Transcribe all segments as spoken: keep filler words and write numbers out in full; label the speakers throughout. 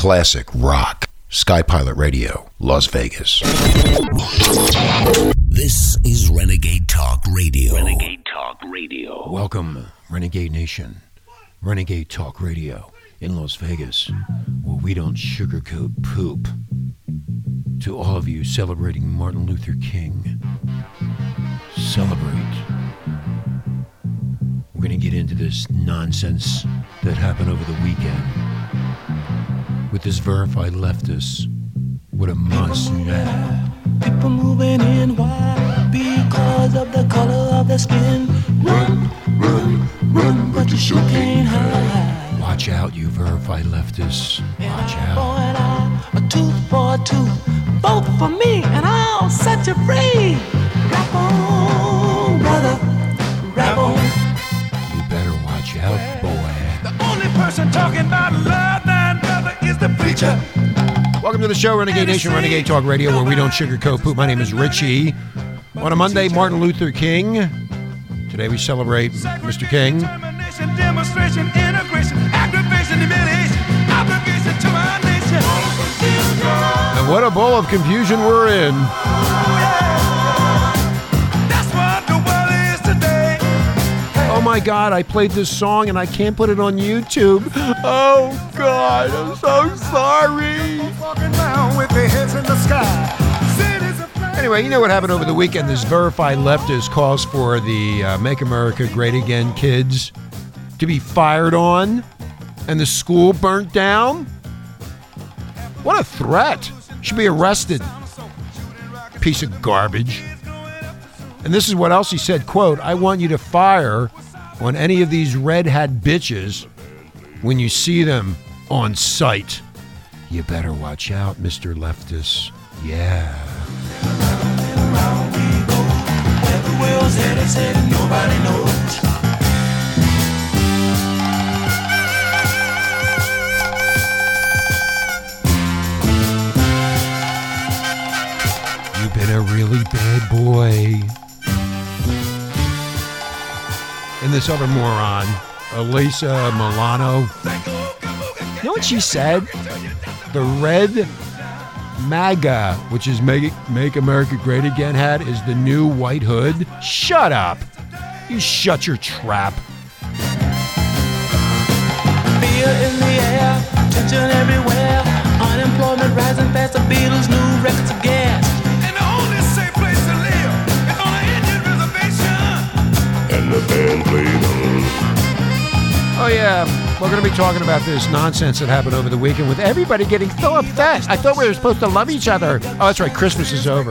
Speaker 1: classic rock. Skypilot Radio, Las Vegas.
Speaker 2: This is Renegade Talk Radio.
Speaker 3: Renegade Talk Radio.
Speaker 4: Welcome, Renegade Nation. Renegade Talk Radio in Las Vegas, where we don't sugarcoat poop. To all of you celebrating Martin Luther King, celebrate. We're going to get into this nonsense that happened over the weekend with this verified leftist. What a must. Yeah.
Speaker 5: People moving in white because of the color of their skin. Run, run, run, but you sure can't hide.
Speaker 4: Watch out, you verified leftists. Watch out.
Speaker 5: For an eye, a tooth for a tooth. Vote for me and I'll set you free. Rap on, brother, rap on.
Speaker 4: You better watch out, boy.
Speaker 5: The only person talking about love and brother is the preacher.
Speaker 4: Welcome to the show, Renegade Nation, Renegade Talk Radio, where we don't sugarcoat poop. My name is Richie. On a Monday, Martin Luther King. Today we celebrate Mister King.
Speaker 5: Demonstration, integration, aggravation, humiliation, obligation to our nation.
Speaker 4: And what a bowl of confusion we're in.
Speaker 5: That's what the world is today.
Speaker 4: Oh my God, I played this song and I can't put it on YouTube. Oh God, I'm so sorry.
Speaker 5: Walking around with their heads in the sky.
Speaker 4: Anyway, you know what happened over the weekend? This verified leftist calls for the uh, Make America Great Again kids to be fired on and the school burnt down. What a threat. Should be arrested. Piece of garbage. And this is what else he said, quote, I want you to fire on any of these red hat bitches when you see them on sight. You better watch out, Mister Leftist. Yeah.
Speaker 5: Nobody knows.
Speaker 4: You've been a really bad boy. And this other moron, Elisa Milano. You know what she said? The red MAGA, which is Make, Make America Great Again hat, is the new white hood. Shut up. You shut your trap.
Speaker 5: Fear in the air, tension everywhere. Unemployment rising fast, the Beatles' new records of gas. And the only safe place to live is on an Indian reservation.
Speaker 2: And the band played on.
Speaker 4: Oh yeah, we're going to be talking about this nonsense that happened over the weekend with everybody getting so upset. I thought we were supposed to love each other. Oh, that's right, Christmas is over.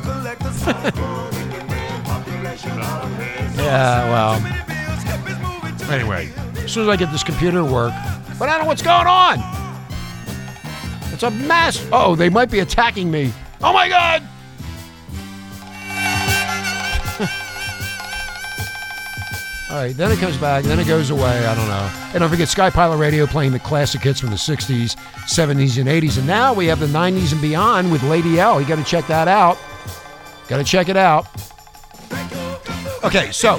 Speaker 4: Yeah, well. Anyway, as soon as I get this computer to work, but I don't know what's going on. It's a mess. Oh, they might be attacking me. Oh my God. All right, then it comes back, then it goes away, I don't know. And don't forget Skypilot Radio playing the classic hits from the sixties, seventies, and eighties. And now we have the nineties and beyond with Lady L. You got to check that out. Got to check it out. Okay, so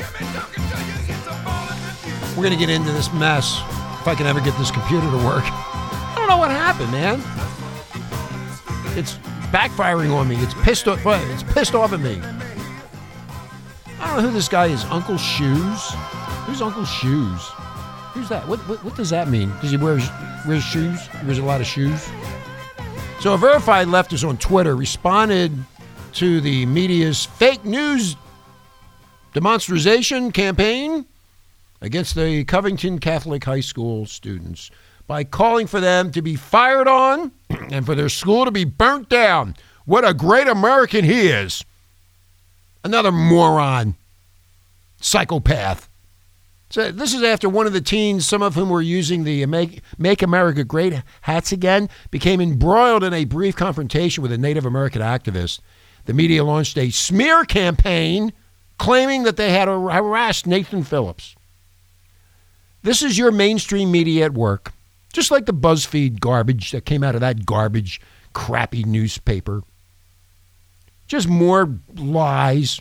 Speaker 4: we're going to get into this mess if I can ever get this computer to work. I don't know what happened, man. It's backfiring on me. It's pissed off. It's pissed off at me. I don't know who this guy is. Uncle Shoes? Who's Uncle Shoes? Who's that? What what, what does that mean? Does he wear wears shoes? He wears a lot of shoes? So a verified leftist on Twitter responded to the media's fake news demonstration campaign against the Covington Catholic High School students by calling for them to be fired on and for their school to be burnt down. What a great American he is. Another moron. Psychopath. So this is after one of the teens, some of whom were using the Make, Make America Great hats again, became embroiled in a brief confrontation with a Native American activist. The media launched a smear campaign claiming that they had harassed Nathan Phillips. This is your mainstream media at work. Just like the BuzzFeed garbage that came out of that garbage, crappy newspaper. Just more lies.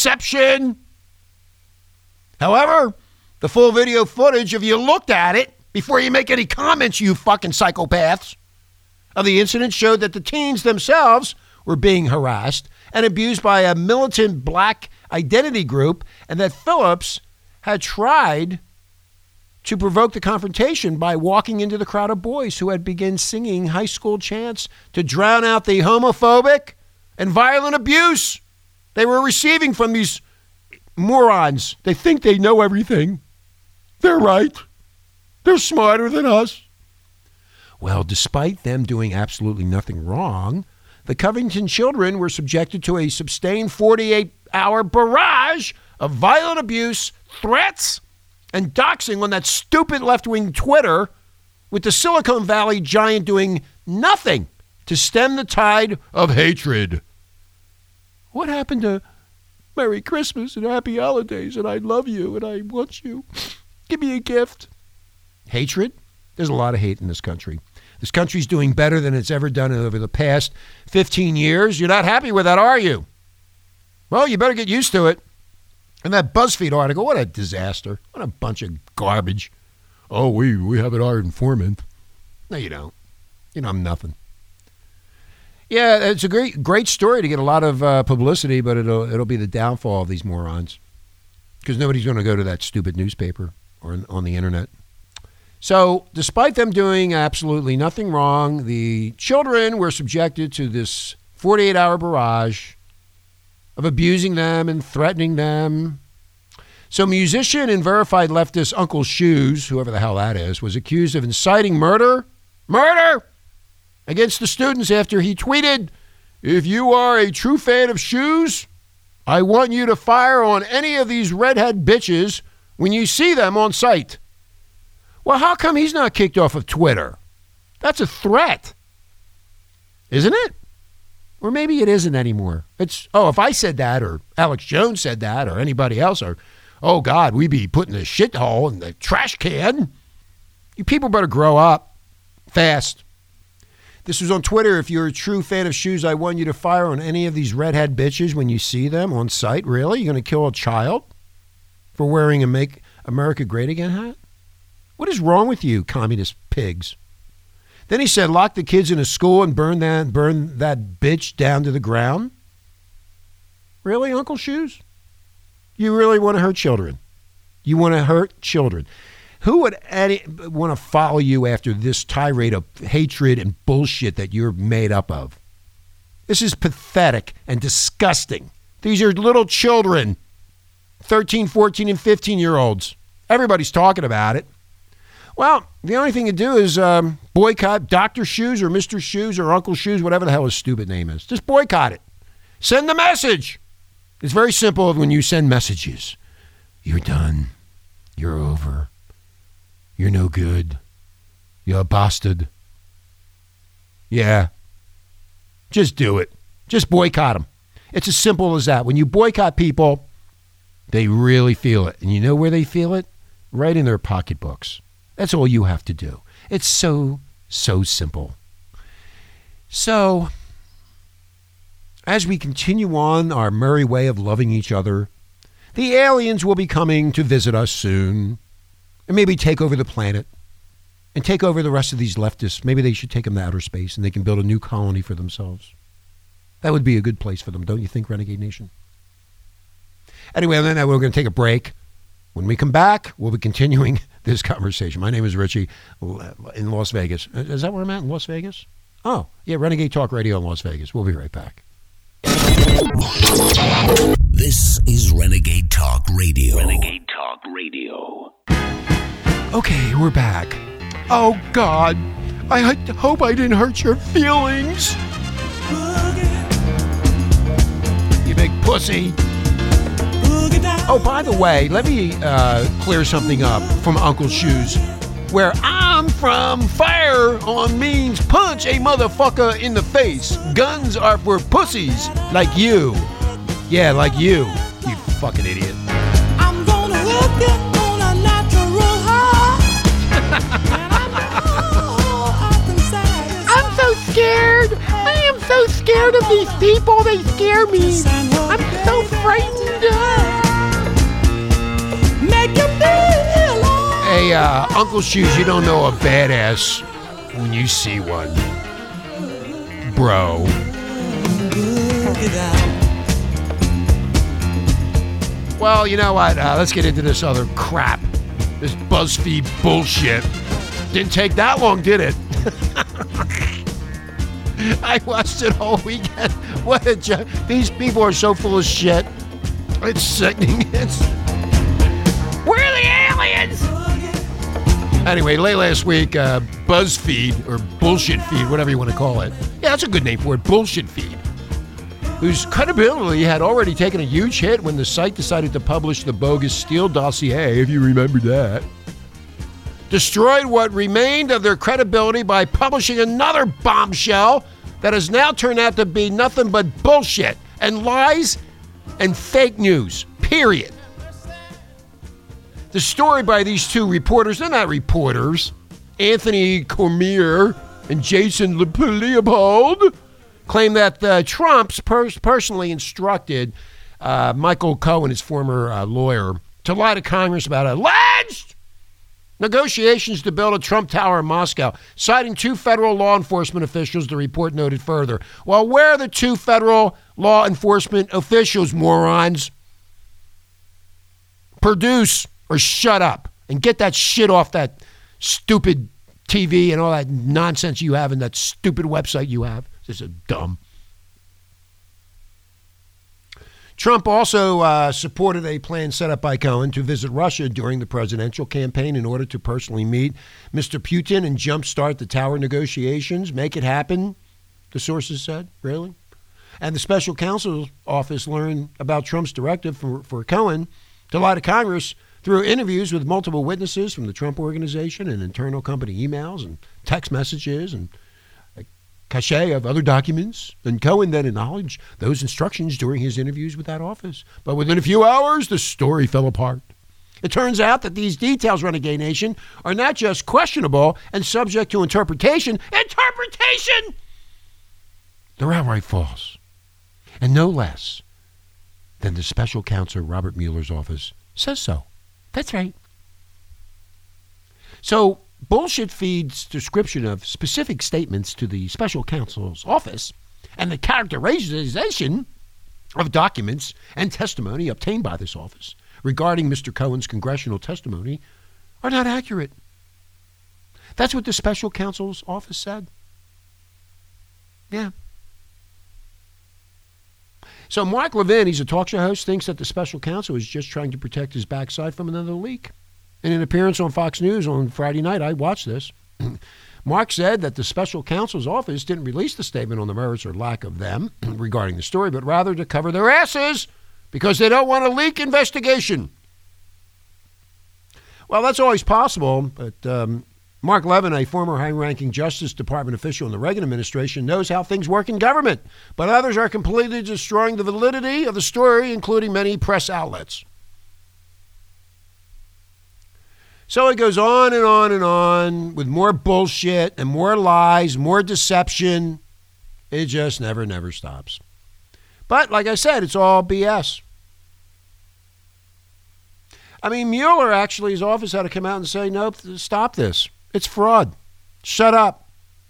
Speaker 4: Deception. However, the full video footage, if you looked at it, before you make any comments, you fucking psychopaths. Of the incident showed that the teens themselves were being harassed and abused by a militant black identity group, and that Phillips had tried to provoke the confrontation by walking into the crowd of boys who had begun singing high school chants to drown out the homophobic and violent abuse they were receiving from these morons. They think they know everything. They're right. They're smarter than us. Well, despite them doing absolutely nothing wrong, the Covington children were subjected to a sustained forty-eight hour barrage of violent abuse, threats, and doxing on that stupid left-wing Twitter, with the Silicon Valley giant doing nothing to stem the tide of hatred. What happened to Merry Christmas and Happy Holidays and I love you and I want you? Give me a gift. Hatred? There's a lot of hate in this country. This country's doing better than it's ever done over the past fifteen years. You're not happy with that, are you? Well, you better get used to it. And that BuzzFeed article, what a disaster. What a bunch of garbage. Oh, we, we have an our informant. No, you don't. You know, I'm nothing. Yeah, it's a great great story to get a lot of uh, publicity, but it'll it'll be the downfall of these morons. Because nobody's going to go to that stupid newspaper or on the internet. So, despite them doing absolutely nothing wrong, the children were subjected to this forty-eight hour barrage of abusing them and threatening them. So musician and verified leftist Uncle Shoes, whoever the hell that is, was accused of inciting murder, murder against the students after he tweeted, "If you are a true fan of Shoes, I want you to fire on any of these redhead bitches when you see them on sight." Well, how come he's not kicked off of Twitter? That's a threat, isn't it? Or maybe it isn't anymore. It's, oh, if I said that, or Alex Jones said that, or anybody else, or, oh, God, we'd be putting the shithole in the trash can. You people better grow up fast. This was on Twitter. If you're a true fan of Shoes, I want you to fire on any of these redhead bitches when you see them on sight. Really? You're going to kill a child for wearing a Make America Great Again hat? What is wrong with you, communist pigs? Then he said, lock the kids in a school and burn that, burn that bitch down to the ground. Really, Uncle Shoes? You really want to hurt children? You want to hurt children? Who would any, want to follow you after this tirade of hatred and bullshit that you're made up of? This is pathetic and disgusting. These are little children, thirteen, fourteen, and fifteen-year-olds. Everybody's talking about it. Well, the only thing to do is um, boycott Doctor Shoes or Mister Shoes or Uncle Shoes, whatever the hell his stupid name is. Just boycott it. Send the message. It's very simple when you send messages. You're done. You're over. You're no good. You're a bastard. Yeah. Just do it. Just boycott them. It's as simple as that. When you boycott people, they really feel it. And you know where they feel it? Right in their pocketbooks. That's all you have to do. It's so, so simple. So, as we continue on our merry way of loving each other, the aliens will be coming to visit us soon and maybe take over the planet and take over the rest of these leftists. Maybe they should take them to outer space and they can build a new colony for themselves. That would be a good place for them, don't you think, Renegade Nation? Anyway, then we're going to take a break. When we come back, we'll be continuing this conversation. My name is Richie in Las Vegas. Is that where I'm at, in Las Vegas? Oh, yeah, Renegade Talk Radio in Las Vegas. We'll be right back.
Speaker 2: This is Renegade Talk Radio.
Speaker 3: Renegade Talk Radio.
Speaker 4: Okay, we're back. Oh, God. I h- hope I didn't hurt your feelings. You big pussy. Oh, by the way, let me uh, clear something up from Uncle Shoes. Where I'm from, fire on means punch a motherfucker in the face. Guns are for pussies like you. Yeah, like you, you fucking idiot.
Speaker 5: I'm gonna hook you on a natural high.
Speaker 4: I'm so scared. I am so scared of these people. They scare me. I'm so frightened.
Speaker 5: Make you feel
Speaker 4: Hey, Hey, uh, Uncle Shoes, you don't know a badass when you see one. Bro. Well, you know what? Uh, let's get into this other crap. This BuzzFeed bullshit. Didn't take that long, did it? I watched it all weekend. What a joke. These people are so full of shit. It's sickening. It's... We're the aliens! Anyway, late last week, uh, BuzzFeed, or Bullshit Feed, whatever you want to call it. Yeah, that's a good name for it, Bullshit Feed. Whose credibility had already taken a huge hit when the site decided to publish the bogus Steele dossier, if you remember that. Destroyed what remained of their credibility by publishing another bombshell that has now turned out to be nothing but bullshit and lies and fake news, period. The story by these two reporters, they're not reporters, Anthony Cormier and Jason Leopold, claim that uh, Trump's pers- personally instructed uh, Michael Cohen, his former uh, lawyer, to lie to Congress about alleged negotiations to build a Trump Tower in Moscow, citing two federal law enforcement officials, the report noted further. Well, where are the two federal law enforcement officials, morons? Produce or shut up and get that shit off that stupid T V and all that nonsense you have and that stupid website you have. This is dumb. Trump also uh, supported a plan set up by Cohen to visit Russia during the presidential campaign in order to personally meet Mister Putin and jumpstart the tower negotiations. Make it happen, the sources said. Really? And the special counsel's office learned about Trump's directive for, for Cohen to lie to Congress through interviews with multiple witnesses from the Trump organization and internal company emails and text messages and a cache of other documents. And Cohen then acknowledged those instructions during his interviews with that office. But within a few hours, the story fell apart. It turns out that these details, Renegade Nation, are not just questionable and subject to interpretation. Interpretation! They're outright false. And no less than the special counsel Robert Mueller's office says so. That's right. So, Bullshit Feed's description of specific statements to the special counsel's office and the characterization of documents and testimony obtained by this office regarding Mister Cohen's congressional testimony are not accurate. That's what the special counsel's office said. Yeah. So Mark Levin, he's a talk show host, thinks that the special counsel is just trying to protect his backside from another leak. In an appearance on Fox News on Friday night, I watched this. Mark said that the special counsel's office didn't release the statement on the merits or lack of them regarding the story, but rather to cover their asses because they don't want a leak investigation. Well, that's always possible, but um, Mark Levin, a former high-ranking Justice Department official in the Reagan administration, knows how things work in government, but others are completely destroying the validity of the story, including many press outlets. So it goes on and on and on with more bullshit and more lies, more deception. It just never, never stops. But like I said, it's all B S. I mean, Mueller, actually, his office had to come out and say, nope, stop this. It's fraud. Shut up.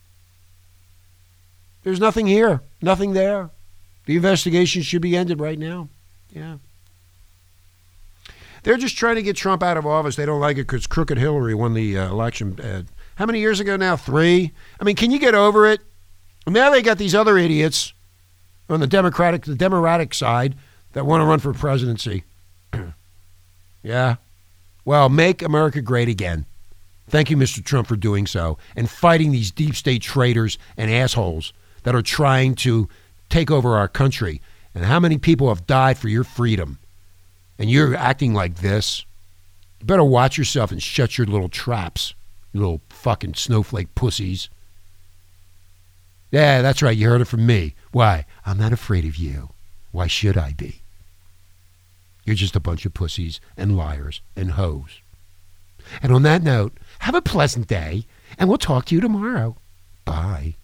Speaker 4: There's nothing here, nothing there. The investigation should be ended right now. Yeah. They're just trying to get Trump out of office. They don't like it because Crooked Hillary won the uh, election. Uh, how many years ago now? Three? I mean, can you get over it? And now they got these other idiots on the Democratic, the Democratic side that want to run for presidency. Yeah. Well, make America great again. Thank you, Mister Trump, for doing so and fighting these deep state traitors and assholes that are trying to take over our country. And how many people have died for your freedom? And you're acting like this. You better watch yourself and shut your little traps, you little fucking snowflake pussies. Yeah, that's right. You heard it from me. Why? I'm not afraid of you. Why should I be? You're just a bunch of pussies and liars and hoes. And on that note, have a pleasant day, and we'll talk to you tomorrow. Bye.